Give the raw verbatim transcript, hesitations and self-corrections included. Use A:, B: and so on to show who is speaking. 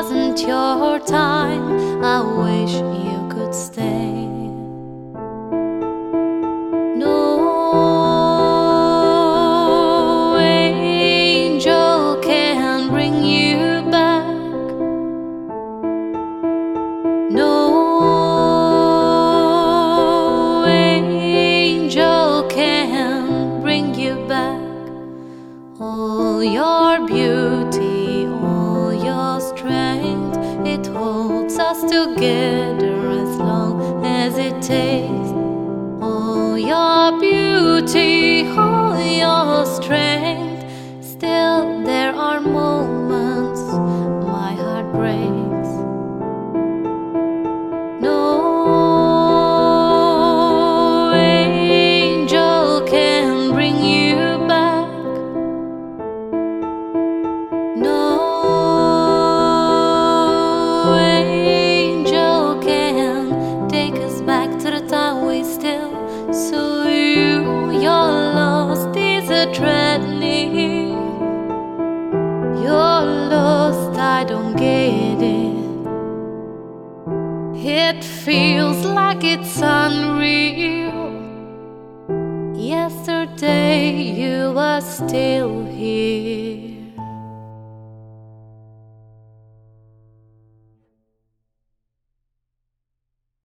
A: wasn't your time. I wish you could stay. No angel can bring you back. No angel can bring you back. All your beauty, all your strength, it holds us together as long as it takes. All your beauty, all your strength, still there are moments my heart breaks. No angel can bring you back. No angel can take us back to the time we still. So you, you're lost, is a threatening. You're lost, I don't get it. It feels like it's unreal. Yesterday you were still here.